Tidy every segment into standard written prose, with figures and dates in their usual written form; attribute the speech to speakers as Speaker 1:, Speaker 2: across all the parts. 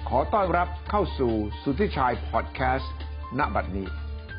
Speaker 1: ขอต้อนรับเข้าสู่สุทธิชัยพอดแคสต์ณบัดนี้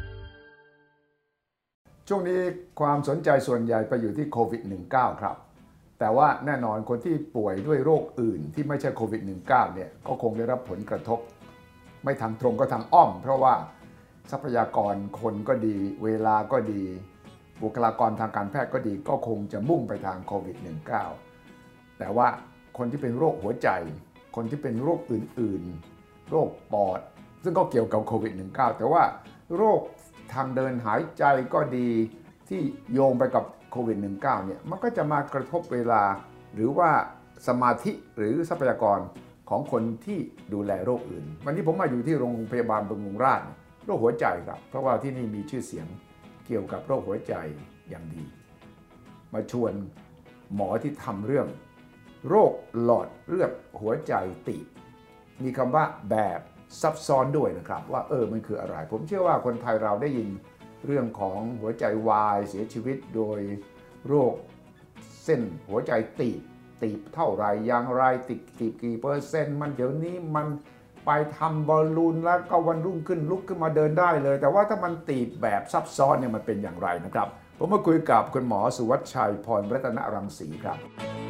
Speaker 1: ช่วงนี้ความสนใจส่วนใหญ่ไปอยู่ที่โควิด -19 ครับแต่ว่าแน่นอนคนที่ป่วยด้วยโรคอื่นที่ไม่ใช่โควิด -19 เนี่ยก็คงได้รับผลกระทบไม่ทางตรงก็ทางอ้อมเพราะว่าทรัพยากรคนก็ดีเวลาก็ดีบุคลากรทางการแพทย์ก็ดีก็คงจะมุ่งไปทางโควิด -19 แต่ว่าคนที่เป็นโรคหัวใจคนที่เป็นโรคอื่นๆโรคปอดซึ่งก็เกี่ยวกับโควิด -19 แต่ว่าโรคทางเดินหายใจก็ดีที่โยงไปกับโควิด -19 เนี่ยมันก็จะมากระทบเวลาหรือว่าสมาธิหรือทรัพยากรของคนที่ดูแลโรคอื่นวันนี้ผมมาอยู่ที่โรงพยาบาลบำรุงราษฎร์โรคหัวใจครับเพราะว่าที่นี่มีชื่อเสียงเกี่ยวกับโรคหัวใจอย่างดีมาชวนหมอที่ทำเรื่องโรคหลอดเลือดหัวใจตีบมีคำว่าแบบซับซ้อนด้วยนะครับว่ามันคืออะไรผมเชื่อว่าคนไทยเราได้ยินเรื่องของหัวใจวายเสียชีวิตโดยโรคเส้นหัวใจตีบเท่าไรอย่างไรตีบกี่เปอร์เซ็นต์มันเดี๋ยวนี้มันไปทำบอลลูนแล้วก็วันรุ่งขึ้นลุกขึ้นมาเดินได้เลยแต่ว่าถ้ามันตีบแบบซับซ้อนเนี่ยมันเป็นอย่างไรนะครับผมมาคุยกับคุณหมอสุวัชชัยพรรัตนรังสีครับ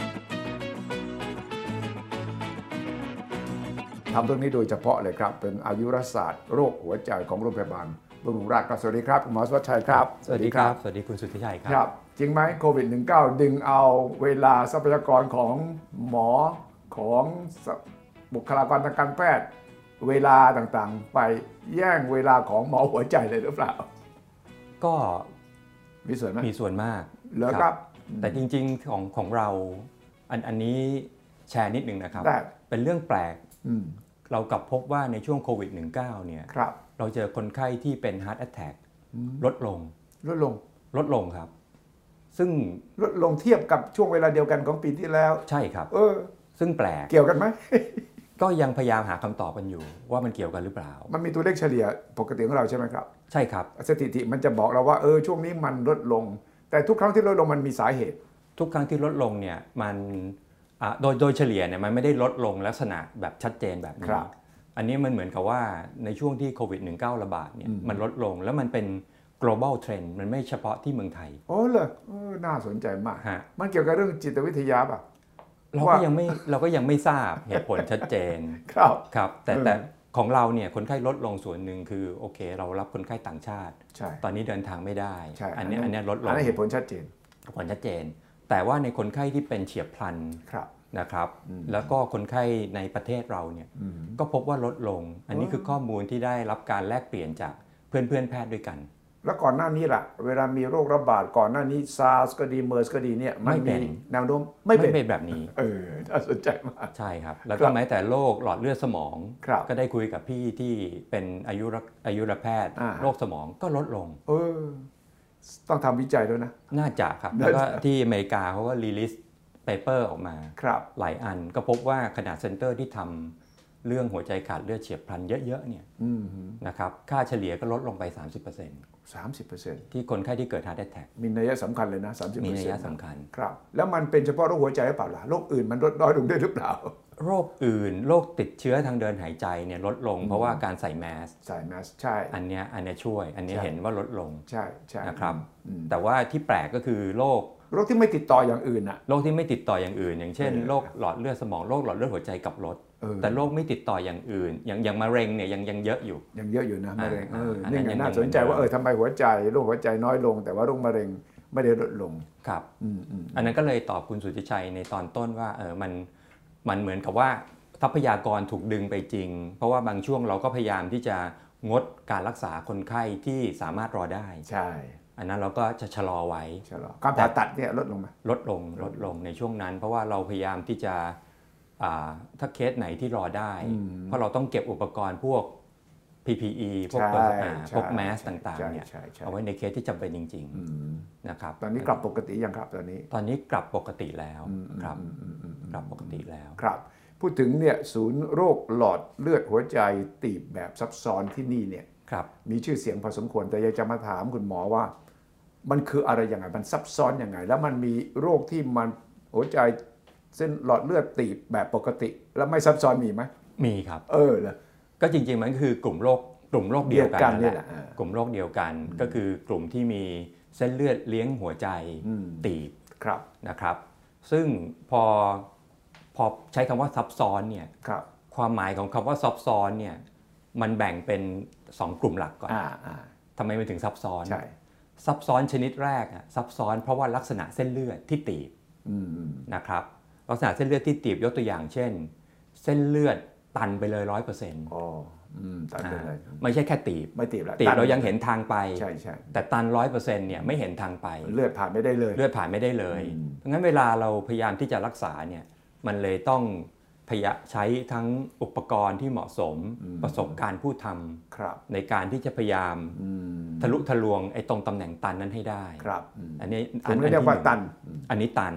Speaker 1: ทำเรื่องนี้โดยเฉพาะเลยครับเป็นอายุรศาสตร์โรคหัวใจของโรงพยาบาลบำรุงราษฎร์ครับสวัสดีครับคุณหมอสุวัชชัยครับ
Speaker 2: สวัสดีครับสวัสดีคุณสุทธิชัย
Speaker 1: ครับจริงไหมโควิด -19 ดึงเอาเวลาทรัพยากรของหมอของบุคลากรทางการแพทย์เวลาต่างๆไปแย่งเวลาของหมอหัวใจเลยหรือเปล่า
Speaker 2: ก็
Speaker 1: มีส่วนไหม
Speaker 2: มีส่วนมาก
Speaker 1: เหรอครับ
Speaker 2: แต่จริงๆของเราอันนี้แชร์นิดนึงนะครับเป็นเรื่องแปลกเรากลับพบว่าในช่วงโควิด -19 เนี่ยเราเจอคนไข้ที่เป็น Heart Attack ลดลงครับซึ่ง
Speaker 1: ลดลงเทียบกับช่วงเวลาเดียวกันของปีที่แล้ว
Speaker 2: ใช่ครับซึ่งแปลก
Speaker 1: เกี่ยวกันไหม
Speaker 2: ก็ยังพยายามหาคำตอบกันอยู่ว่ามันเกี่ยวกันหรือเปล่า
Speaker 1: มันมีตัวเลขเฉลี่ยปกติของเราใช่ไหมครับ
Speaker 2: ใช่ครับ
Speaker 1: สถิติมันจะบอกเราว่าช่วงนี้มันลดลงแต่ทุกครั้งที่ลดลงมันมีสาเหตุ
Speaker 2: ทุกครั้งที่ลดลงเนี่ยมันโดยเฉลี่ยเนี่ยมันไม่ได้ลดลงลักษณะแบบชัดเจนแบบนี้อันนี้มันเหมือนกับว่าในช่วงที่โควิด -19 ระบาดเนี่ยมันลดลงแล้วมันเป็น global trend มันไม่เฉพาะที่เมืองไทย
Speaker 1: เหรอน่าสนใจมากมันเกี่ยวกับเรื่องจิตวิทยาป่ะ
Speaker 2: เราก็ยังไม่ทราบเหตุผลชัดเจนครับแต่ของเราเนี่ยคนไข้ลดลงส่วนหนึ่งคือโอเคเรารับคนไข้ต่างชาติตอนนี้เดินทางไม่ได้อันนี้ลดลง
Speaker 1: เหตุผลชัดเจน
Speaker 2: แต่ว่าในคนไข้ที่เป็นเฉียบพลันนะครับแล้วก็คนไข้ในประเทศเราเนี่ยก็พบว่าลดลงอันนี้คือข้อมูลที่ได้รับการแลกเปลี่ยนจากเพื่อนแพทย์ด้วยกัน
Speaker 1: แล้วก่อนหน้านี้ล่ะเวลามีโรคระบาดก่อนหน้านี้ซาร์สก็ดีเมอร์สก็ดีเนี่ยไม่เป็นแนวโน้มไม่เป็น
Speaker 2: แบบนี้
Speaker 1: น่าสนใจมาก
Speaker 2: ใช่ครับแล้วก็แม้แต่โรคหลอดเลือดสมองก็ได้คุยกับพี่ที่เป็นอายุรแพทย์โรคสมองก็ลดลง
Speaker 1: ต้องทำวิจัยด้วยนะ
Speaker 2: น่าจะครับแล้วก็ที่อเมริกาเขาก็รีลิสเปเปอร์ออกมาหลายอันก็พบว่าขนาดเซ็นเตอร์ที่ทำเรื่องหัวใจขาดเลือดเฉียบพลันเยอะๆเนี่ยนะครับค่าเฉลี่ยก็ลดลงไป 30% ที่คนไข้ที่เกิด Heart Attack
Speaker 1: มีนัยสำคัญเลยนะ 30%
Speaker 2: มีนัยสำคัญ
Speaker 1: ครับแล้วมันเป็นเฉพาะโรคหัวใจหรือเปล่าล่ะโรคอื่นมันลดน้อยลงได้หรือเปล่า
Speaker 2: โรคอื่นโรคติดเชื้อทางเดินหายใจเนี่ยลดลงเพราะว่าการใส่แมส
Speaker 1: ใช่
Speaker 2: อันนี้ช่วยอันนี้เห็นว่าลดลง
Speaker 1: ใช่
Speaker 2: นะครับแต่ว่าที่แปลกก็คือโรค
Speaker 1: ที่ไม่ติดต่ออย่างอื่นอะ
Speaker 2: โรคที่ไม่ติดต่ออย่างอื่นอย่างเช่นโรคหลอดเลือดสมองโรคหลอดเลือดหัวใจกับลดแต่โรคไม่ติดต่ออย่างอื่นอย่างมะเร็งเนี่ยยังเยอะอยู่
Speaker 1: นะมะเร็งนี่น่าสนใจว่าทำไมหัวใจโรคหัวใจน้อยลงแต่ว่าโรคมะเร็งไม่ได้ลดลง
Speaker 2: ครับอันนั้นก็เลยตอบคุณสุทธิชัยในตอนต้นว่ามันเหมือนกับว่าทรัพยากรถูกดึงไปจริงเพราะว่าบางช่วงเราก็พยายามที่จะงดการรักษาคนไข้ที่สามารถรอได้
Speaker 1: ใช่
Speaker 2: อันนั้นเราก็จะชะลอไว้
Speaker 1: การผ่าตัดเนี่ยลดลงไหม
Speaker 2: ลดลงในช่วงนั้นเพราะว่าเราพยายามที่จะถ้าเคสไหนที่รอได้เพราะเราต้องเก็บอุปกรณ์พวก PPE พวกแมสต่างๆเนี่ยเอาไว้ในเคสที่จำเป็นจริงๆนะครับ
Speaker 1: ตอนนี้กลับปกติยังครับตอน
Speaker 2: นี้กลับปกติแล้วครับกลับปกติแล้ว
Speaker 1: ครับพูดถึงเนี่ยศูนย์โรคหลอดเลือดหัวใจตีบแบบซับซ้อนที่นี่เนี่ยมีชื่อเสียงพอสมควรแต่อยากจะมาถามคุณหมอว่ามันคืออะไรยังไงมันซับซ้อนยังไงแล้วมันมีโรคที่มันหัวใจเส้นหลอดเลือดตีบแบบปกติแล้วไม่ซับซ้อนมีไหม
Speaker 2: มีครับ
Speaker 1: เหรอ
Speaker 2: ก็จริงๆมันคือกลุ่มโรคเดียวกันนั่นแหละกลุ่มโรคเดียวกันก็คือกลุ่มที่มีเส้นเลือดเลี้ยงหัวใจตีบนะครับซึ่งพอใช้คำว่าซับซ้อนเนี่ยความหมายของคำว่าซับซ้อนเนี่ยมันแบ่งเป็น2กลุ่มหลักก่อนทำไมมันถึงซับซ้อนซับซ้อนชนิดแรกซับซ้อนเพราะว่าลักษณะเส้นเลือดที่ตีบนะครับลักษณะเส้นเลือดที่ตีบยกตัวอย่างเช่นเส้นเลือดตันไปเลย 100%
Speaker 1: ตันไปเลย
Speaker 2: ไม่ใช่แค่ตีบ
Speaker 1: ไม่ตีบแล้ว
Speaker 2: ตีบเรายังเห็นทางไป
Speaker 1: ใช่
Speaker 2: แต่ตัน 100% เนี่ยไม่เห็นทางไป
Speaker 1: เลือดผ่านไม่ได้เลย
Speaker 2: เพราะงั้นเวลาเราพยายามที่จะรักษาเนี่ยมันเลยต้องใช้ทั้งอุปกรณ์ที่เหมาะสมประสบการณ์ผู้ทำในการที่จะพยายามทะลุทะลวงไอ้ตรงตำแหน่งตันนั้นให้ได้อันนี้
Speaker 1: เรียกว่าตัน
Speaker 2: อันนี้ตัน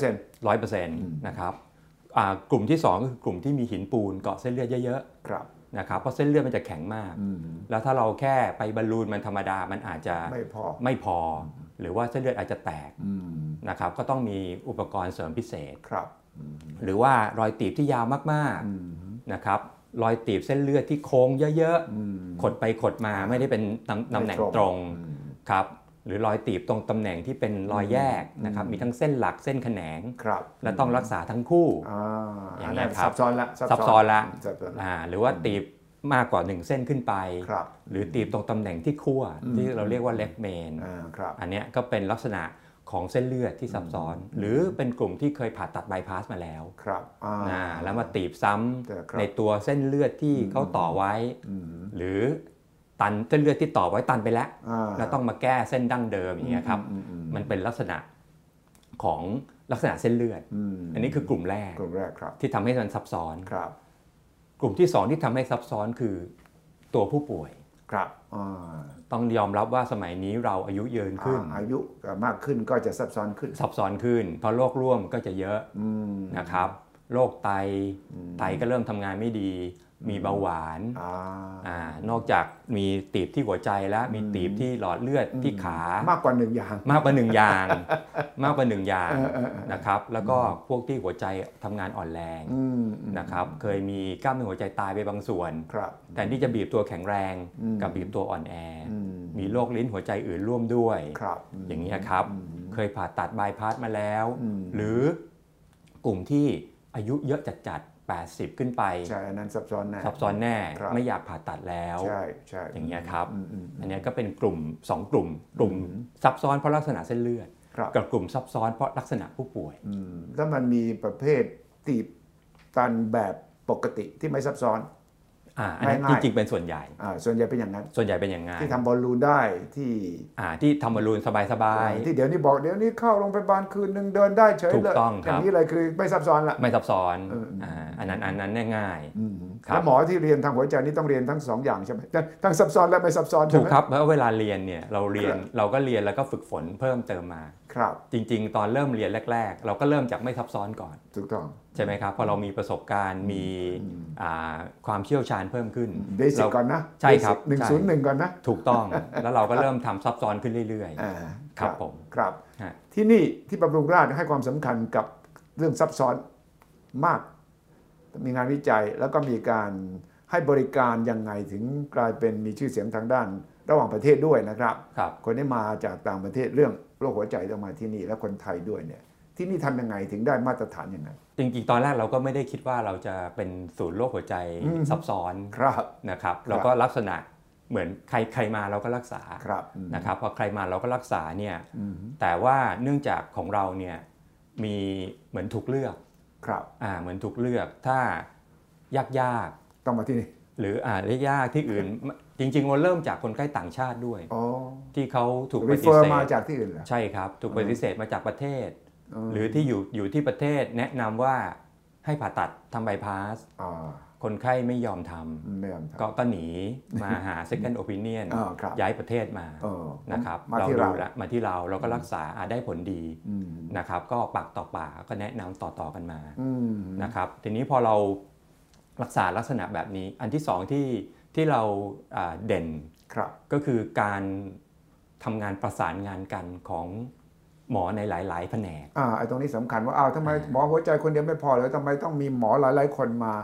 Speaker 2: 100% นะครับกลุ่มที่2ก็คือกลุ่มที่มีหินปูนเกาะเส้นเลือดเยอะๆนะครับเพราะเส้นเลือดมันจะแข็งมากแล้วถ้าเราแค่ไปบอลลูนมันธรรมดามันอาจจะไม่พอหรือว่าเส้นเลือดอาจจะแตกนะครับก็ต้องมีอุปกรณ์เสริมพิเศษหรือว่ารอยตีบที่ยาวมากๆนะครับรอยตีบเส้นเลือดที่โค้งเยอะๆขดไปขดมาไม่ได้เป็นตำแหน่งตรงครับหรือรอยตีบตรงตำแหน่งที่เป็นรอยแยกนะครับมีทั้งเส้นหลักเส้นแขนงและต้องรักษาทั้งคู่
Speaker 1: อย่างนี้ครับซับซ้
Speaker 2: อนละหรือว่าตีบมากกว่า1เส้นขึ้นไปหรือตีบตรงตำแหน่งที่ขั้วที่เราเรียกว่าเล็กเมนอันนี้ก็เป็นลักษณะของเส้นเลือดที่ซับซ้อนหรือเป็นกลุ่มที่เคยผ่าตัดบายพาสมาแล้วแล้วมาตีบซ้ำในตัวเส้นเลือดที่เขาต่อไว้หรือตันเส้นเลือดที่ต่อไว้ตันไปแล้วต้องมาแก้เส้นดั้งเดิมอย่างเงี้ยครับมันเป็นลักษณะของลักษณะเส้นเลือดอันนี้คือกลุ่มแรกที่ทำให้มันซับซ้อนกลุ่มที่2ที่ทำให้ซับซ้อนคือตัวผู้ป่วยต้องยอมรับว่าสมัยนี้เราอายุยืนขึ้น
Speaker 1: อายุมากขึ้นก็จะซับซ้อน
Speaker 2: ขึ้นเพราะโรคร่วมก็จะเยอะนะครับโรคไตก็เริ่มทำงานไม่ดีมีเบาหวานนอกจากมีตีบที่หัวใจแล้วมีตีบที่หลอดเลือดที่ขาม
Speaker 1: ากกว่า1อย่าง
Speaker 2: นะครับแล้วก็พวกที่หัวใจทำงานอ่อนแรงนะครับเคยมีกล้ามเนื้อหัวใจตายไปบางส่วนแทนที่จะบีบตัวแข็งแรงกับบีบตัวอ่อนแอมีโรคลิ้นหัวใจอื่นร่วมด้วยอย่างนี้ครับเคยผ่าตัดบายพาสมาแล้วหรือกลุ่มที่อายุเยอะจัด80ขึ้นไป
Speaker 1: ใช่อันนั้นซับซ้
Speaker 2: อนแน่ไม่อยากผ่าตัดแล้วอย่างเงี้ยครับอันนี้ก็เป็นกลุ่ม2กลุ่มซับซ้อนเพราะลักษณะเส้นเลือดกับกลุ่มซับซ้อนเพราะลักษณะผู้ป่วย
Speaker 1: แล้วมันมีประเภทตีบตันแบบปกติที่ไม่ซับซ้อน
Speaker 2: อันนั้นจริงๆเป็นส่วนใหญ่
Speaker 1: เป็นอย่างนั้นที่ทำบอลลูนได้
Speaker 2: ที่ทำบอลลูนสบาย
Speaker 1: ที่เดี๋ยวนี้บอกเดี๋ยวนี้เข้าโรงพยาบาลคืนนึงเดินได้เฉยเลยอย่างนี้เลยคือไม่ซับซ้อนละ
Speaker 2: ไม่ซับซ้อนอันนั้นง่าย
Speaker 1: แล้วหมอที่เรียนทางหัวใจนี่ต้องเรียนทั้ง2อย่างใช่ไหมทั้งซับซ้อนและไม่ซับซ้อน
Speaker 2: ถูกครับเพราะเวลาเรียนเนี่ยเราก็เรียนแล้วก็ฝึกฝนเพิ่มเติมมาจริงๆตอนเริ่มเรียนแรกๆเราก็เริ่มจากไม่ซับซ้อนก่อน
Speaker 1: ถูกต้อง
Speaker 2: ใช่ไหมครับพอเรามีประสบการณ์มีความเชี่ยวชาญเพิ่มขึ้น
Speaker 1: เบสิกก่อนนะ
Speaker 2: ใช่ครับ
Speaker 1: 101ก่อนนะ
Speaker 2: ถูกต้องแล้วเราก็เริ่มทำซับซ้อนขึ้นเรื่อยๆครับผม
Speaker 1: ครับที่นี่ที่บำรุงราษฎร์ให้ความสำคัญกับเรื่องซับซ้อนมากมีงานวิจัยแล้วก็มีการให้บริการยังไงถึงกลายเป็นมีชื่อเสียงทางด้านระหว่างประเทศด้วยนะครับคนที่มาจากต่างประเทศเรื่องโรคหัวใจต้องมาที่นี่และคนไทยด้วยเนี่ยที่นี่ทำยังไงถึงได้มาตรฐานยังไง
Speaker 2: จริงๆตอนแรกเราก็ไม่ได้คิดว่าเราจะเป็นศูนย์โรคหัวใจซับซ้อนนะครับเราก็ลักษณะเหมือนใครมาเราก็รักษานะครับพอใครมาเราก็รักษาเนี่ยแต่ว่าเนื่องจากของเราเนี่ยมีเหมือนถูกเลือกเหมือนถูกเลือกถ้ายาก
Speaker 1: ต้องมาที่นี่
Speaker 2: หรือยากที่อื่นจริงๆเราเริ่มจากคนไข้ต่างชาติด้วยที่เขาถูกปฏิเสธ
Speaker 1: มาจากที่อื่นเหรอ
Speaker 2: ใช่ครับถูกปฏิเสธมาจากประเทศหรือที่อยู่ที่ประเทศแนะนำว่าให้ผ่าตัดทำบายพาสคนไข้ไม่ยอมทำก็หนีมาหา second opinion ย้ายประเทศมานะครับเราดูแลมาที่เราก็รักษาได้ผลดีนะครับก็ปากต่อปากก็แนะนำต่อกันมานะครับทีนี้พอเรารักษาลักษณะแบบนี้อันที่2ที่เราเด่นก็คือการทำงานประสานงานกันของหมอในหลายๆแผนก
Speaker 1: ไอ้ตรงนี้สำคัญว่าทำไมหมอหัวใจคนเดียวไม่พอเลยทำไมต้องมีหมอหลายๆคนมา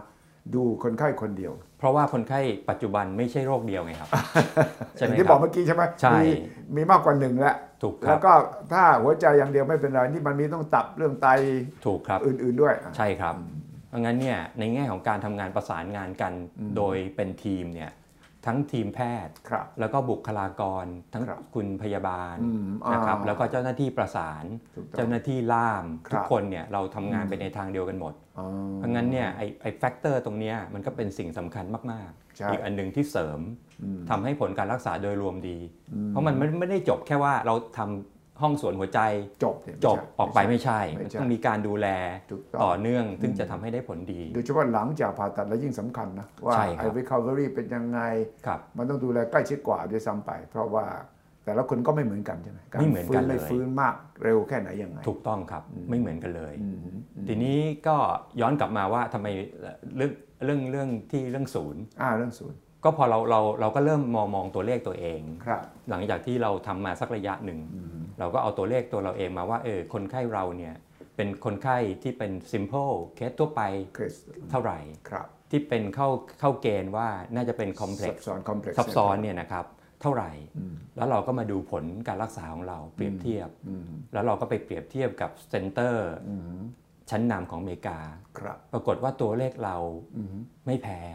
Speaker 1: ดูคนไข้คนเดียว
Speaker 2: เพราะว่าคนไข้ปัจจุบันไม่ใช่โรคเดียวไงครับใช่ไหม
Speaker 1: ที่บอกเมื่อกี้ใช่ไหมมีมากกว่าหนึ่งแล้ว
Speaker 2: ถูกครับ
Speaker 1: แล้วก็ถ้าหัวใจอย่างเดียวไม่เป็นไรนี่มันมีต้องตับเรื่องไต
Speaker 2: ถูกครับ
Speaker 1: อื่นๆด้วย
Speaker 2: ใช่ครับเพราะงั้นเนี่ยในแง่ของการทำงานประสานงานกันโดยเป็นทีมเนี่ยทั้งทีมแพทย์แล้วก็บุคลากรทั้งคุณพยาบาลนะครับแล้วก็เจ้าหน้าที่ประสานเจ้าหน้าที่ล่ามทุกคนเนี่ยเราทำงานไปในทางเดียวกันหมดเพราะงั้นเนี่ยไอ้แฟกเตอร์ตรงนี้มันก็เป็นสิ่งสำคัญมากๆอีกอันนึงที่เสริมทำให้ผลการรักษาโดยรวมดีเพราะมันไม่ได้จบแค่ว่าเราทำห้องสวนหัวใจจบออกไปไม่ใช่มันต้องมีการดูแลต่อเนื่องซึ่งจะทำให้ได้ผลดี
Speaker 1: โดยเฉพาะหลังจากผ่าตัดแล้วยิ่งสำคัญนะว่าไอ้ recovery เป็นยังไงมันต้องดูแลใกล้ชิดกว่าด้วยซ้ำไปเพราะว่าแต่ละคนก็ไม่เหมือนกันใช่ไหม
Speaker 2: ไม่เหมือนกันเลย
Speaker 1: ฟื้นมากเร็วแค่ไหนยังไง
Speaker 2: ถูกต้องครับไม่เหมือนกันเลยทีนี้ก็ย้อนกลับมาว่าทำไมเรื่องศูนย์
Speaker 1: เรื่องศูนย์
Speaker 2: ก็พอเราก็เริ่มมองตัวเลขตัวเองหลังจากที่เราทำมาสักระยะหนึ่งเราก็เอาตัวเลขตัวเราเองมาว่าคนไข้เราเนี่ยเป็นคนไข้ที่เป็น simple เคสทั่วไปเท่าไหร่ที่เป็นเข้าเกณฑ์ว่าน่าจะเป็น complex ซับซ้อนเนี่ยนะครับเท่าไหร่แล้วเราก็มาดูผลการรักษาของเราเปรียบเทียบแล้วเราก็ไปเปรียบเทียบกับเซ็นเตอร์ชั้นนำของอเมริกาปรากฏว่าตัวเลขเราไม่แพ้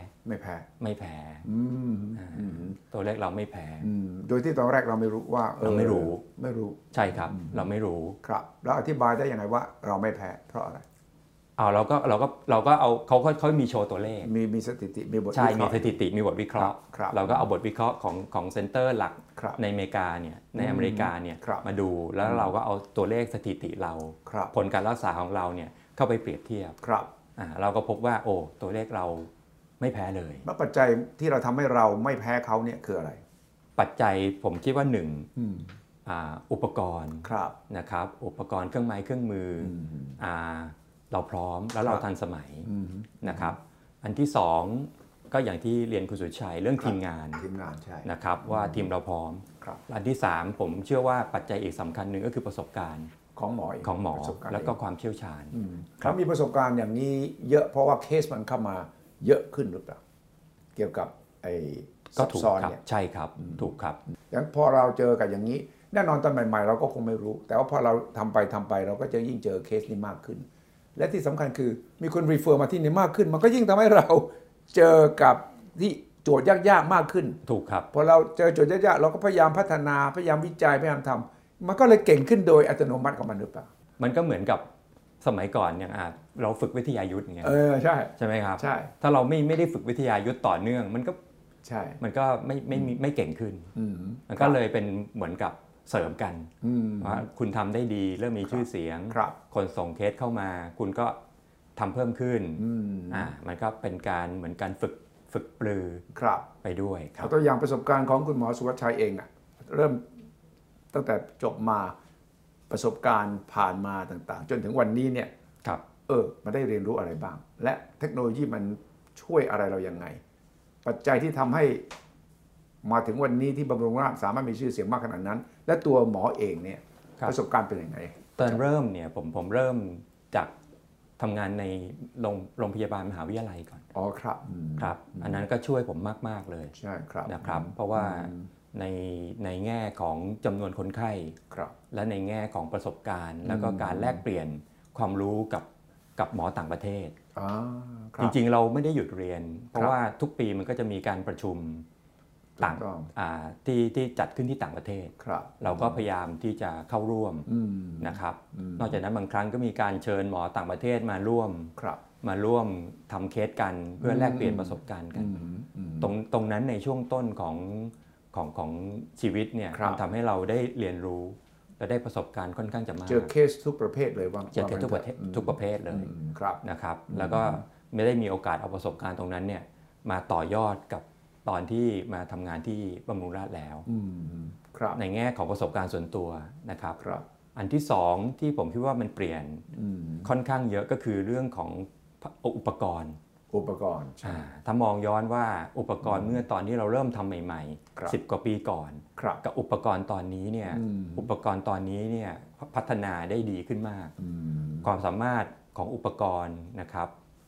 Speaker 2: ตัวเลขเราไม่แพ้
Speaker 1: โดยที่ตอนแรกเราไม่รู้ว่า
Speaker 2: เราไม่รู้ใช่ครับเราไม่รู้
Speaker 1: ครับแล้วอธิบายได้ยังไงว่าเราไม่แพ้เพราะอะไร
Speaker 2: เราก็เอาเขามีโชว์ตัวเลข
Speaker 1: มีสถิติมีบทวิเคราะห์
Speaker 2: ใช่มีสถิติมีบทวิเคราะห์เราก็เอาบทวิเคราะห์ของเซ็นเตอร์หลักในอเมริกาเนี่ยในอเมริกาเนี่ยมาดูแล้วเราก็เอาตัวเลขสถิติเราผลการรักษาของเราเนี่ยเข้าไปเปรียบเทียบเราก็พบว่าตัวเลขเราไม่แพ้เลย
Speaker 1: แล้วปัจจัยที่เราทำให้เราไม่แพ้เขาเนี่ยคืออะไร
Speaker 2: ปัจจัยผมคิดว่าอุปกรณ์นะครับอุปกรณ์เครื่องไม้เครื่องมือเราพร้อมแล้วเราทันสมัยนะครับอันที่สองก็อย่างที่เรียนคุณสุชัยเรื่องทีมงาน
Speaker 1: ใช่
Speaker 2: นะครับว่าทีมเราพร้อมอันที่สามผมเชื่อว่าปัจจัยอีกสำคัญหนึ่งก็คือประสบการณ์
Speaker 1: ของหมอ
Speaker 2: แล้วก็ความเชี่ยวชาญ
Speaker 1: เขามีประสบการณ์อย่างนี้เยอะเพราะว่าเคสมันเข้ามาเยอะขึ้นหรือเปล่าเกี่ยวกับซับซ้อนเนี่ย
Speaker 2: ใช่ครับถูกครับ
Speaker 1: อย่างพอเราเจอกับอย่างนี้แน่นอนตอนใหม่ๆเราก็คงไม่รู้แต่ว่าพอเราทำไปเราก็จะยิ่งเจอเคสนี้มากขึ้นและที่สำคัญคือมีคนรีเฟอร์มาที่นี่มากขึ้นมันก็ยิ่งทำให้เราเจอกับที่โจทย์ยากๆมากขึ้น
Speaker 2: ถูกครับ
Speaker 1: พอเราเจอโจทย์ยากๆเราก็พยายามพัฒนาพยายามวิจัยพยายามทำมันก็เลยเก่งขึ้นโดยอัตโนมัติของมันหรือเปล่า
Speaker 2: มันก็เหมือนกับสมัยก่อนอย่างเราฝึกวิทยายุทธ์อย่างเงี้ยใช่ไหมครับ
Speaker 1: ใช่
Speaker 2: ถ้าเราไม่ได้ฝึกวิทยายุทธ์ต่อเนื่องมันก็
Speaker 1: ใช่
Speaker 2: มันก็ไม่เก่งขึ้นมันก็เลยเป็นเหมือนกับเสริมกันว่าคุณทำได้ดีเริ่มมีชื่อเสียงคนส่งเคสเข้ามาคุณก็ทำเพิ่มขึ้นมันก็เป็นการเหมือนการฝึกปลือไปด้วยครับ
Speaker 1: ตัวอย่างประสบการณ์ของคุณหมอสุวัชชัยเองเริ่มตั้งแต่จบมาประสบการณ์ผ่านมาต่างๆจนถึงวันนี้เนี่ยมันได้เรียนรู้อะไรบ้างและเทคโนโลยีมันช่วยอะไรเรายังไงปัจจัยที่ทำให้มาถึงวันนี้ที่บำรุงราษฎร์สามารถมีชื่อเสียงมากขนาดนั้นและตัวหมอเองเนี่ยประสบการณ์เป็นยังไง
Speaker 2: ตอนเริ่มเนี่ยผมเริ่มจากทำงานในโรงพยาบาลมหาวิทยาลัยก่อนครับอันนั้นก็ช่วยผมมากๆเลย
Speaker 1: ใช่ครับ
Speaker 2: นะครับเพราะว่าในแง่ของจำนวนคนไข้และในแง่ของประสบการณ์แล้วก็การแลกเปลี่ยนความรู้กับหมอต่างประเทศจริงๆเราไม่ได้หยุดเรียนเพราะว่าทุกปีมันก็จะมีการประชุมต่างที่จัดขึ้นที่ต่างประเทศเราก็พยายามที่จะเข้าร่วมนะครับนอกจากนั้นบางครั้งก็มีการเชิญหมอต่างประเทศมาร่วมทำเคสกันเพื่อแลกเปลี่ยนประสบการณ์กันตรงนั้นในช่วงต้นของชีวิตเนี่ยทำให้เราได้เรียนรู้และได้ประสบการณ์ค่อนข้างจะมาก
Speaker 1: เจอเคสทุกประเภทเลยว่า
Speaker 2: เจอเคสทุกประเภทเลยนะครับแล้วก็ไม่ได้มีโอกาสเอาประสบการณ์ตรงนั้นเนี่ยมาต่อยอดกับตอนที่มาทำงานที่บำรุงราษฎร์แล้วในแง่ของประสบการณ์ส่วนตัวนะครับอันที่สองที่ผมคิดว่ามันเปลี่ยนค่อนข้างเยอะก็คือเรื่องของอุปกรณ์ถ้ามองย้อนว่าอุปกรณ์เมื่อตอนที่เราเริ่มทำใหม่ๆ10 กว่าปีก่อนกับอุปกรณ์ตอนนี้เนี่ยอุปกรณ์ตอนนี้เนี่ยพัฒนาได้ดีขึ้นมากความสามารถของอุปกรณ์นะครับ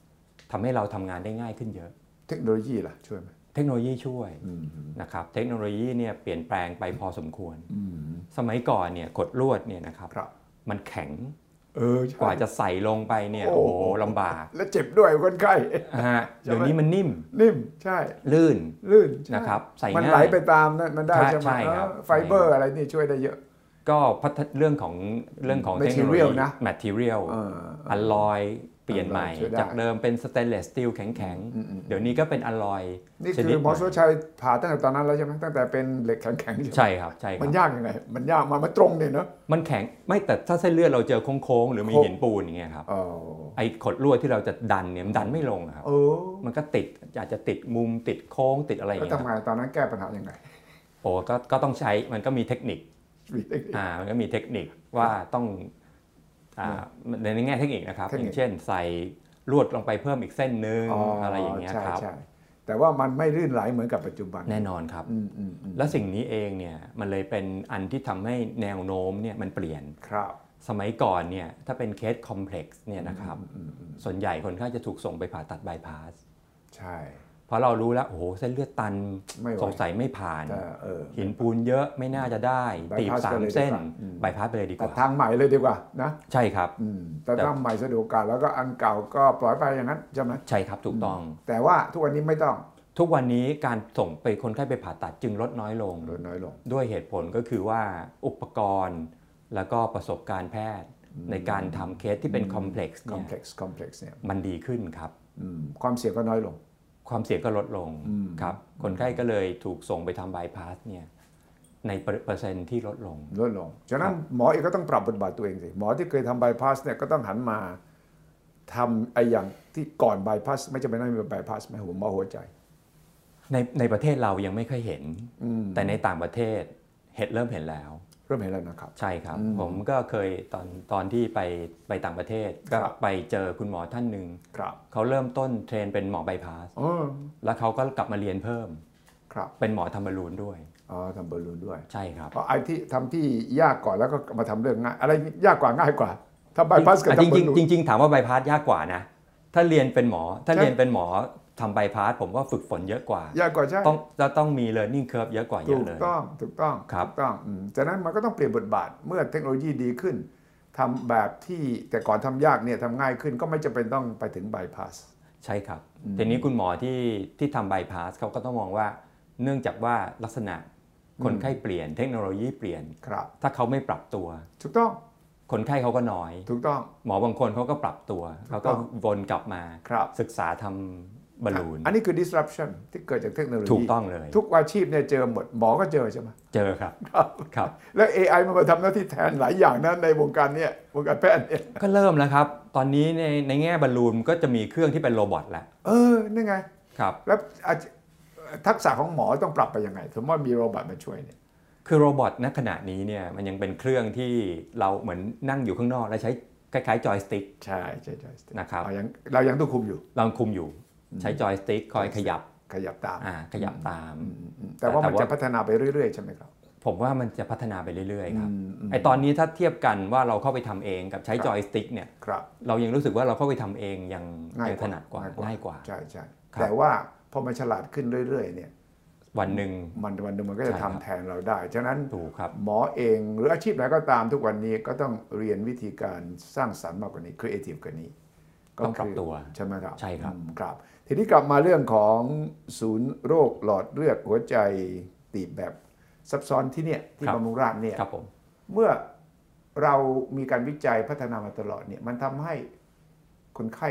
Speaker 2: ทำให้เราทำงานได้ง่ายขึ้นเยอะ
Speaker 1: เทคโนโลยีล่ะช่วยไหม
Speaker 2: เทคโนโลยีช่วยนะครับเทคโนโลยีเนี่ยเปลี่ยนแปลงไปพอสมควรสมัยก่อนเนี่ยกดลวดเนี่ยนะครับมันแข็งกว่าจะใส่ลงไปเนี่ยโอ้โหลำบาก
Speaker 1: และเจ็บด้วยคนไข้
Speaker 2: เดี๋ยวนี้มันนิ่ม
Speaker 1: ใช่
Speaker 2: ลื่น
Speaker 1: นะครับ
Speaker 2: ใส่ง่าย
Speaker 1: มันไหลไปตามนั่นมันได้ใช่ไหมไฟเบอร์อะไรนี่ช่วยได้เยอะ
Speaker 2: ก็เรื่องของเทคโนโลยีนะ material อลลอยเปลี่ยนใหม่จากเดิมเป็นสเตนเลสสตีลแข็งๆเดี๋ยวนี้ก็เป็นอลลอย
Speaker 1: นี่คือหมอสุชัยผ่าตั้งแต่ตอนนั้นแล้วใช่ไหมตั้งแต่เป็นเหล็กแข็ง
Speaker 2: ๆใช่ครับ
Speaker 1: มันยากยังไงมันยากมันตรงเนี่ยเนาะ
Speaker 2: มันแข็งไม่แต่ถ้าเส้นเลือดเราเจอโค้งๆหรือมีหินปูนอย่างเงี้ยครับไอ้ขดลวดที่เราจะดันเนี่ยมันดันไม่ลงครับมันก็ติดอาจจะติดมุมติดโค้งติดอะไรอย่างเงี้ย
Speaker 1: แล้วทำไงตอนนั้นแก้ปัญหายังไง
Speaker 2: ก็ต้องใช้มันก็มีเทคนิคมันก็มีเทคนิคว่าต้องในแง่เทคนิคนะครับอย่างเช่นใส่ลวดลงไปเพิ่มอีกเส้นนึงอะไรอย่างเงี้ยครับ
Speaker 1: แต่ว่ามันไม่ลื่นไหลเหมือนกับปัจจุบัน
Speaker 2: แน่นอนครับและสิ่งนี้เองเนี่ยมันเลยเป็นอันที่ทำให้แนวโน้มเนี่ยมันเปลี่ยนสมัยก่อนเนี่ยถ้าเป็นเคสคอมเพล็กซ์เนี่ยนะครับส่วนใหญ่คนไข้จะถูกส่งไปผ่าตัดบายพาส
Speaker 1: ใช่
Speaker 2: เพราะเรารู้แล้วโอ้โหเส้นเลือดตันสงสัยไม่ผ่านหินปูนเยอะไม่น่าจะได้ตีบ3 เส้นบายพาสไปเลยดีกว่า
Speaker 1: ทางใหม่เลยดีกว่านะ
Speaker 2: ใช่ครับ
Speaker 1: แต่ทางใหม่สะดวกกว่าแล้วก็อันเก่าก็ปล่อยไปอย่างนั้นใช่ไหม
Speaker 2: ใช่ครับถูกต้อง
Speaker 1: แต่ว่าทุกวันนี้ไม่ต้อง
Speaker 2: ทุกวันนี้การส่งไปคนไข้ไปผ่าตัดจึงลดน้อยลงด้วยเหตุผลก็คือว่าอุปกรณ์แล้วก็ประสบการณ์แพทย์ในการทำเคสที่เป็นคอมเพล็กซ์เนี่ยมันดีขึ้นครับ
Speaker 1: ความเสี่ยงก็น้อยลง
Speaker 2: ความเสี่ยงก็ลดลงครับคนไข้ก็เลยถูกส่งไปทำบายพาสเนี่ยในเปอร์เซ็นต์ที่ลดลง
Speaker 1: ฉะนั้นหมอเองก็ต้องปรับบทบาทตัวเองสิหมอที่เคยทำบายพาสเนี่ยก็ต้องหันมาทำไอ้อย่างที่ก่อนบายพาสไม่จำเป็นต้องมีบายพาสไม่หมอหัวใจ
Speaker 2: ในประเทศเรายังไม่ค่อยเห็นแต่ในต่างประเทศเริ่มเห็นแล้ว
Speaker 1: นะครับ
Speaker 2: ใช่ครับผมก็เคยตอนที่ไปต่างประเทศก็ไปเจอคุณหมอท่านหนึ่งเขาเริ่มต้นเทรนเป็นหมอบายพาสแล้วเขาก็กลับมาเรียนเพิ่มเป็นหมอทำบอลลูนด้วย
Speaker 1: ทำบอลลูนด้วย
Speaker 2: ใช่ครับ
Speaker 1: เพราะไอ้ที่ทำที่ยากก่อนแล้วก็มาทำเรื่องง่ายอะไรยากกว่าง่ายกว่าถ้าบายพาสกับ
Speaker 2: จริงถามว่าบายพาสยากกว่านะถ้าเรียนเป็นหมอทำบายพาสผมว่าฝึกฝนเยอะกว่าย
Speaker 1: ากกว่าใช่
Speaker 2: ต้องมี learning curve เยอะกว่าเยอะเลย
Speaker 1: ถูกต้อง
Speaker 2: ครับ
Speaker 1: จากนั้นมันก็ต้องเปลี่ยนบทบาทเมื่อเทคโนโลยีดีขึ้นทำแบบที่แต่ก่อนทำยากเนี่ยทำง่ายขึ้นก็ไม่จำเป็นต้องไปถึงบายพาส
Speaker 2: ใช่ครับทีนี้คุณหมอที่ทำบายพาสเขาก็ต้องมองว่าเนื่องจากว่าลักษณะคนไข้เปลี่ยนเทคโนโลยีเปลี่ยนถ้าเขาไม่ปรับตัว
Speaker 1: ถูกต้อง
Speaker 2: คนไข้เขาก็น้อย
Speaker 1: ถูกต้อง
Speaker 2: หมอบางคนเขาก็ปรับตัวเขาก็วนกลับมาศึกษาทำบอลลูน
Speaker 1: อันนี้คือ disruption ที่เกิดจากเทคโนโลยี
Speaker 2: ถูกต้องเลย
Speaker 1: ทุกอาชีพเนี่ยเจอหมดหมอก็เจอใช่ไหม
Speaker 2: เจอครับ
Speaker 1: แล้ว AI มันมาทำหน้าที่แทนหลายอย่างนะในวงการเนี่ยวงการแพทย์เนี่ย
Speaker 2: ก็เริ่มแล้วครับตอนนี้ในแง่บอลลูนก็จะมีเครื่องที่เป็นโรบอทแล้ว
Speaker 1: นี่ไง
Speaker 2: ครับ
Speaker 1: แล้วทักษะของหมอต้องปรับไปยังไงสมมติว่ามีโรบอทมาช่วยเนี่ย
Speaker 2: คือโรบอทณขณะนี้เนี่ยมันยังเป็นเครื่องที่เราเหมือนนั่งอยู่ข้างนอกแล้วใช้คล้ายๆจอยสติ๊ก
Speaker 1: ใช่จอยสติ๊ก
Speaker 2: นะครับ
Speaker 1: เรายังต้องคุมอยู่
Speaker 2: ใช้จอยสติ๊กคอยขยับ
Speaker 1: ตาม
Speaker 2: แต่
Speaker 1: ว่ามันจะพัฒนาไปเรื่อยๆใช่ไหมครับ
Speaker 2: ผมว่ามันจะพัฒนาไปเรื่อยๆครับไอตอนนี้ถ้าเทียบกันว่าเราเข้าไปทำเองกับใช้จอยสติ๊กเนี่ยเรายังรู้สึกว่าเราเข้าไปทำเองยังถนัดกว่าง่ายกว่า
Speaker 1: ใช่แต่ว่าพอมันฉลาดขึ้นเรื่อยๆเนี่ย
Speaker 2: วันหนึ่ง
Speaker 1: มันก็จะทำแทนเราได้ฉะนั้น
Speaker 2: ถูกครับ
Speaker 1: หมอเองหรืออาชีพไหนก็ตามทุกวันนี้ก็ต้องเรียนวิธีการสร้างสรรค์มากกว่านี้ครีเอทีฟกว่านี้
Speaker 2: ต้องปรับตัว
Speaker 1: ใช่ไหมครับ
Speaker 2: ใช่ครับ
Speaker 1: ครับทีนี้กลับมาเรื่องของศูนย์โรคหลอดเลือดหัวใจตีบแบบซับซ้อนที่เนี่ยที่บำรุงราษฎร์เนี่ยเมื่อเรามีการวิจัยพัฒนามาตลอดเนี่ยมันทำให้คนไข้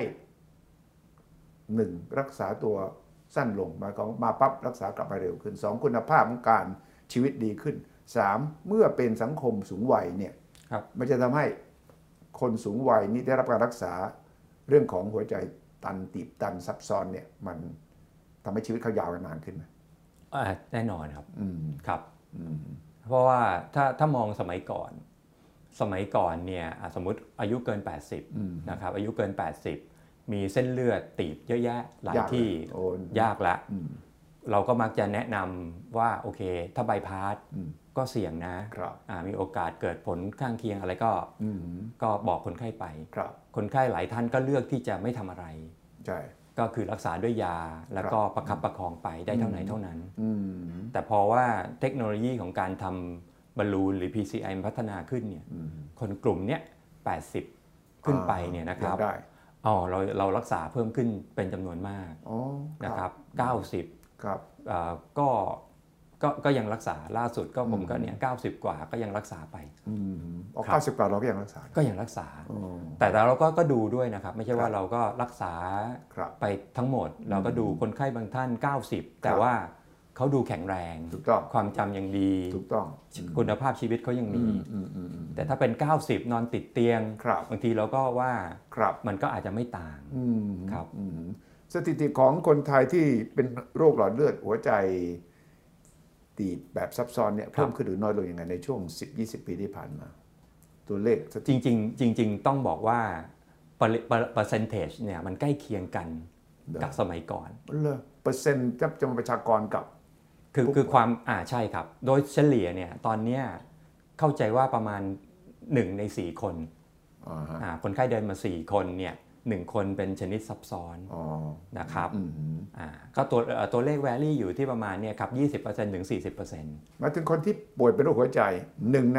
Speaker 1: 1รักษาตัวสั้นลงมาปั๊บรักษากลับมาเร็วขึ้น2คุณภาพของการชีวิตดีขึ้น3เมื่อเป็นสังคมสูงวัยเนี่ยมันจะทำให้คนสูงวัยนี้ได้รับการรักษาเรื่องของหัวใจตันตีบตันซับซ้อนเนี่ยมันทำให้ชีวิตเขายาวนานขึ้นไหม
Speaker 2: แน่นอนครับครับเพราะว่าถ้ามองสมัยก่อนเนี่ยสมมุติอายุเกิน80นะครับอายุเกิน80มีเส้นเลือดตีบเยอะแยะหลายที่ยากละเราก็มักจะแนะนำว่าโอเคถ้าบายพาสก็เสี่ยงนะมีโอกาสเกิดผลข้างเคียงอะไรก็บอกคนไข้ไปคนไข้หลายท่านก็เลือกที่จะไม่ทำอะไรก็คือรักษาด้วยยาแล้วก็ประคับประคองไปได้เท่าไหนเท่านั้นแต่พอว่าเทคโนโลยีของการทำบอลลูนหรือ PCI พัฒนาขึ้นเนี่ยคนกลุ่มเนี้ย80ขึ้นไปเนี่ยนะครับเรารักษาเพิ่มขึ้นเป็นจำนวนมากนะครับ90
Speaker 1: ครับ
Speaker 2: ก็ยังรักษาล่าสุดก็ผมก็เนี่ย90กว่าก็ยังรักษาไป
Speaker 1: 90กว่าเราก็ยังรักษา
Speaker 2: แต่เราก็ดูด้วยนะครับไม่ใช่ว่าเราก็รักษาไปทั้งหมดเราก็ดูคนไข้บางท่าน90แต่ว่าเขาดูแข็งแรงความจำยังดีคุณภาพชีวิตเขายังมีแต่ถ้าเป็น90นอนติดเตียงบางทีเราก็ว่ามันก็อาจจะไม่ต่างครับ
Speaker 1: สถิติของคนไทยที่เป็นโรคหลอดเลือดหัวใจตีบแบบซับซ้อนเนี่ยเพิ่มขึ้นหรือน้อยลงยังไงในช่วง 10-20 ปีที่ผ่านมาตัวเลข
Speaker 2: จริงต้องบอกว่าเปอร์เซนเทจเนี่ยมันใกล้เคียงกันกับสมัยก่อน
Speaker 1: เปอร์เซ็นต์จำนวนประชากรกับ
Speaker 2: คือความใช่ครับโดยเฉลี่ยเนี่ยตอนนี้เข้าใจว่าประมาณ1ใน4คนคนไข้เดินมา4คนเนี่ย1คนเป็นชนิดซับซ้อนนะครับก็ตัวเลขแวรี่อยู่ที่ประมาณเนี่ยครับ 20% ถึง 40%
Speaker 1: มาถึงคนที่ป่วยเป็นโรคหัวใจ1ใน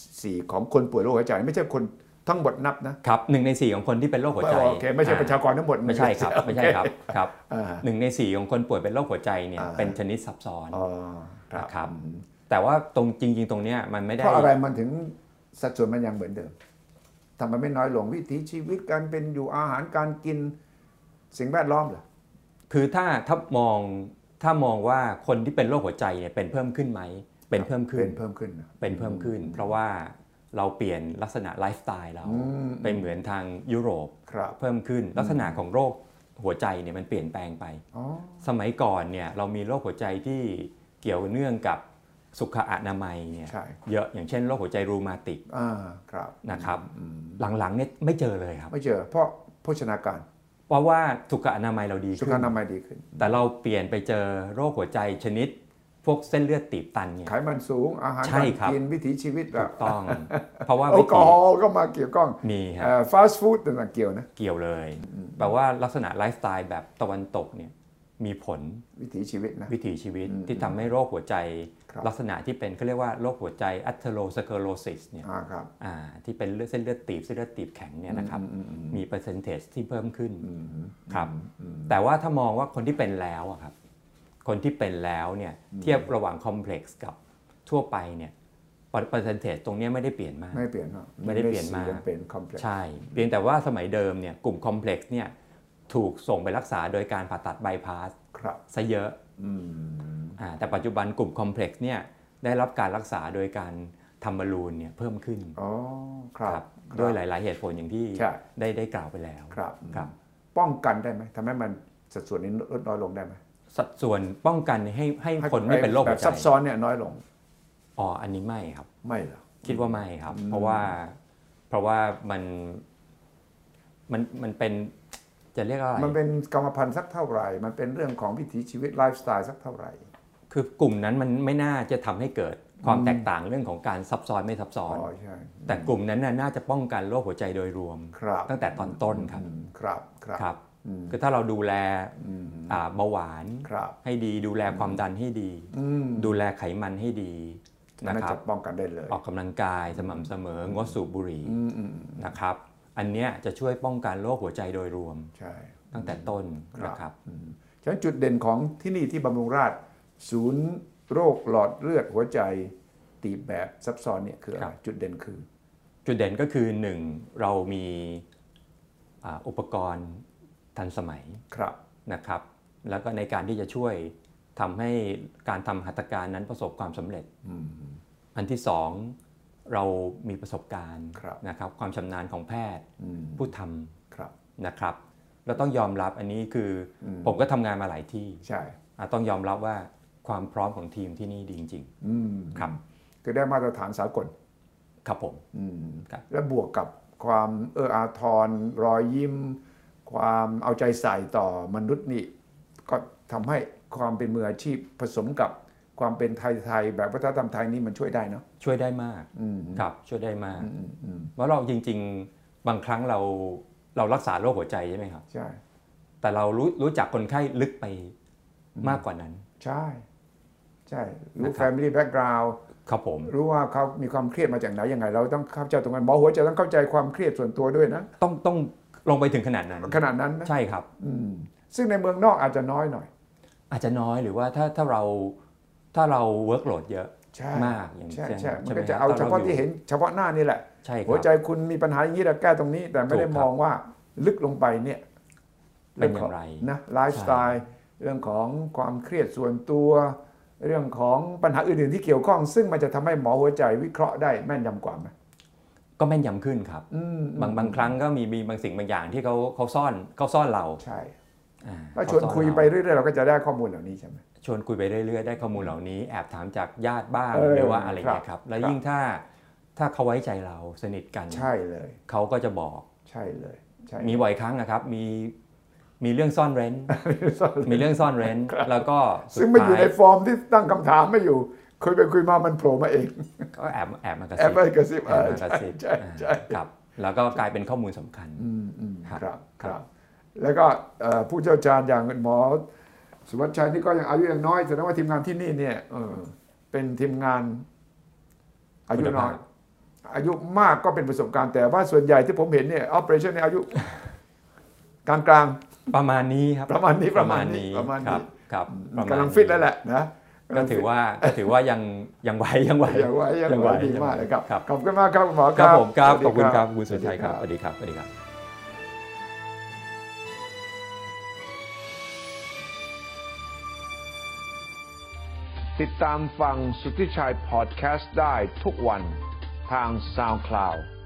Speaker 1: 4ของคนป่วยโรคหัวใจไม่ใช่คนทั้งหมดนับนะครับ
Speaker 2: 1ใน4ของคนที่เป็นโรคหัวใจ
Speaker 1: โอเคไม่ใช่ประชากรทั้งหมด
Speaker 2: ไม่ใช่ครับไม่ใช่ครับ1ใน4ของคนป่วยเป็นโรคหัวใจเนี่ยเป็นชนิดซับซ้อนนะครับแต่ว่าจริงๆตรงเนี้ยมันไม่ได้
Speaker 1: เพราะอะไรมันถึงสัดส่วนมันยังเหมือนเดิมทำไมไม่น้อยลงวิถีชีวิตการเป็นอยู่อาหารการกินสิ่งแวดล้อมเหรอ
Speaker 2: คือถ้ามองว่าคนที่เป็นโรคหัวใจเนี่ยเป็นเพิ่มขึ้นไหมเป็นเพิ่มขึ้นเพราะว่าเราเปลี่ยนลักษณะไลฟ์สไตล์เราเป็นเหมือนทางยุโรปเพิ่มขึ้นลักษณะของโรคหัวใจเนี่ยมันเปลี่ยนแปลงไปสมัยก่อนเนี่ยเรามีโรคหัวใจที่เกี่ยวเนื่องกับสุขอนามัยเนี่ยเยอะอย่างเช่นโรคหัวใจรูมาติกนะครับหลังๆเนี่ยไม่เจอเลยครับ
Speaker 1: ไม่เจอเพราะโภชนาการ
Speaker 2: เพราะว่าสุขอนามัยเราดีขึ้น
Speaker 1: สุขอนามัยดีขึ้น
Speaker 2: แต่เราเปลี่ยนไปเจอโรคหัวใจชนิดพวกเส้นเลือดตีบตันเนี่ย
Speaker 1: ไขมันสูงอาหารการกินวิถีชีวิต
Speaker 2: ถูกต้องเพราะว่า
Speaker 1: แอลกอฮอล์ก็มาเกี่ยวข้อง
Speaker 2: มีครับ
Speaker 1: ฟาสต์ฟู้ดต่างๆเกี่ยวนะ
Speaker 2: เกี่ยวเลยแปลว่าลักษณะไลฟ์สไตล์แบบตะวันตกเนี่ยมีผล
Speaker 1: วิถีชีวิตนะ
Speaker 2: วิถีชีวิตที่ทำให้โรคหัวใจลักษณะที่เป็นเขาเรียกว่าโรคหัวใจอัเทโรสเคโรซิสเนี่ยที่เป็นเส้นเลือดตีบแข็งเนี่ยนะครับมีเปอร์เซนเทจที่เพิ่มขึ้นครับแต่ว่าถ้ามองว่าคนที่เป็นแล้วครับคนที่เป็นแล้วเนี่ยเทียบระหว่างคอมเพล็กซ์กับทั่วไปเนี่ยเปอร์เซนเทจตรงนี้ไม่ได้เปลี่ยนมาก
Speaker 1: ไม่ได้เปลี่ยนมาก
Speaker 2: ใช่เพียงแต่ว่าสมัยเดิมเนี่ยกลุ่มคอมเพล็กซ์เนี่ยถูกส่งไปรักษาโดยการผ่าตัดบายพาสซะเยอะแต่ปัจจุบันกลุ่มคอมเพล็กซ์เนี่ยได้รับการรักษาโดยการทำบอลลูนเนี่ยเพิ่มขึ้นครับด้วยหลายๆเหตุผลอย่างที่ได้กล่าวไปแล้ว
Speaker 1: ครับป้องกันได้ไหมทำให้มันสัดส่วนนี้ลดน้อยลงได้ไหม
Speaker 2: สัดส่วนป้องกันให้คนไม่เป็นโรคหัวใจ
Speaker 1: ซับซ้อนเนี่ยน้อยลง
Speaker 2: อันนี้ไม่ครับ
Speaker 1: ไม่เหรอ
Speaker 2: คิดว่าไม่ครับเพราะว่ามันเป็นจะเรียกอะไร
Speaker 1: มันเป็นกรรมพันธุ์สักเท่าไหร่มันเป็นเรื่องของวิถีชีวิตไลฟ์สไตล์สักเท่าไหร่
Speaker 2: คือกลุ่มนั้นมันไม่น่าจะทำให้เกิดความแตกต่างเรื่องของการซับซ้อนไม่ซับซ้อนแต่กลุ่มนั้นน่าจะป้องกันโรคหัวใจโดยรวมตั้งแต่ตอนต้นครับคือถ้าเราดูแลเบาหวานให้ดีดูแลความดันให้ดีดูแลไขมันให้ดี
Speaker 1: นะครับป้องกันได้เลย
Speaker 2: ออกกำลังกายสม่ำเสมองดสูบบุหรี่นะครับอันนี้จะช่วยป้องกันโรคหัวใจโดยรวมตั้งแต่ต้นนะครับ
Speaker 1: ฉะนั้นจุดเด่นของที่นี่ที่บำรุงราษฎร์ศูนย์โรคหลอดเลือดหัวใจตีบแบบซับซ้อนเนี่ยคืออะไรจุดเด่น
Speaker 2: ก็คือ1เรามีอุปกรณ์ทันสมัยนะครับแล้วก็ในการที่จะช่วยทำให้การทำหัตถการนั้นประสบความสำเร็จอันที่2เรามีประสบการณ์นะครับความชำนาญของแพทย์ผู้ทำนะครับเราต้องยอมรับอันนี้คือผมก็ทำงานมาหลายที่ต้องยอมรับว่าความพร้อมของทีมที่นี่ดีจริงๆครับ
Speaker 1: คือได้มาตรฐานสากล
Speaker 2: ครับผม
Speaker 1: และบวกกับความอาทรรอยยิ้มความเอาใจใส่ต่อมนุษย์นี่ก็ทำให้ความเป็นมืออาชีพผสมกับความเป็นไทยๆแบบวัฒนธรรมไทยนี่มันช่วยได้เนาะ
Speaker 2: ช่วยได้มากครับช่วยได้มากเพราะเราจริงๆบางครั้งเรารักษาโรคหัวใจใช่ไหมครับ
Speaker 1: ใช่
Speaker 2: แต่เรารู้จักคนไข้ลึกไปมากกว่านั้น
Speaker 1: ใช่รู้ family background
Speaker 2: ครับผม
Speaker 1: รู้ว่าเขามีความเครียดมาจากไหนยังไงเราต้องเข้าใจตรงนั้นหมอหัวใจต้องเข้าใจความเครียดส่วนตัวด้วยนะ
Speaker 2: ต้องลงไปถึงขนาดนั้น
Speaker 1: นะ
Speaker 2: ใช่ครับ
Speaker 1: ซึ่งในเมืองนอกอาจจะน้อยหน่อย
Speaker 2: อาจจะน้อยหรือว่าถ้าเราเวิร์กโหลดเยอะมากอย่างเช่น
Speaker 1: มันก็จะเอาเฉพาะที่เห็นเฉพาะหน้านี่แหละหัวใจคุณมีปัญหาอย่างนี้แล้วแก้ตรงนี้แต่ไม่ได้มองว่าลึกลงไปเนี่ย
Speaker 2: เป็นอย่างไร
Speaker 1: นะไลฟ์สไตล์เรื่องของความเครียดส่วนตัวเรื่องของปัญหาอื่นๆที่เกี่ยวข้องซึ่งมันจะทำให้หมอหัวใจวิเคราะห์ได้แม่นยำกว่าไหม
Speaker 2: ก็แม่นยำขึ้นครับบางครั้งก็มีบางสิ่งบางอย่างที่เขาซ่อนเรา
Speaker 1: ใช่ถ้าชวนคุยไปเรื่อยๆเราก็จะได้ข้อมูลเหล่านี้ใช่ไหม
Speaker 2: ชวนคุยไปเรื่อยๆได้ข้อมูลเหล่านี้แอบถามจากญาติบ้างหรือว่าอะไรอย่างเงี้ยครับแล้วยิ่งถ้าเขาไว้ใจเราสนิทกัน
Speaker 1: ใช่เลย
Speaker 2: เขาก็จะบอก
Speaker 1: ใช่เลย
Speaker 2: มีบ่อยครั้งนะครับมีเรื่องซ่อนเร้นแล้วก็
Speaker 1: ซึ่งไม่อยู่ในฟอร์มที่ตั้งคำถามไม่อยู่คุยไปคุยมามันโผล่มาเอง
Speaker 2: ก็แอบมากระ
Speaker 1: ซิบใช่
Speaker 2: ครับแล้วก็กลายเป็นข้อมูลสำคัญ
Speaker 1: ครับแล้วก็ผู้เชี่ยวชาญอย่างหมอสุวัชชัยที่ก็ยังอายุยังน้อยแสดงว่าทีมงานที่นี่เนี่ยเป็นทีมงานอายุน้อยอายุมากก็เป็นประสบการณ์แต่ว่าส่วนใหญ่ที่ผมเห็นเนี่ย operation ในอายุกลาง
Speaker 2: ๆประมาณนี้ครับ
Speaker 1: ประมาณนี้
Speaker 2: ครับ
Speaker 1: กำลังฟิตแล้วแหละนะ
Speaker 2: ก็ถือว่ายังไหว
Speaker 1: ดีมากเลยครับขอบคุณมากครับหมอ
Speaker 2: ครับผมครับขอบคุณครับคุณสุชัยครับสวัสดีครับ
Speaker 1: ติดตามฟังสุทธิชัยพอดแคสต์ได้ทุกวันทาง SoundCloud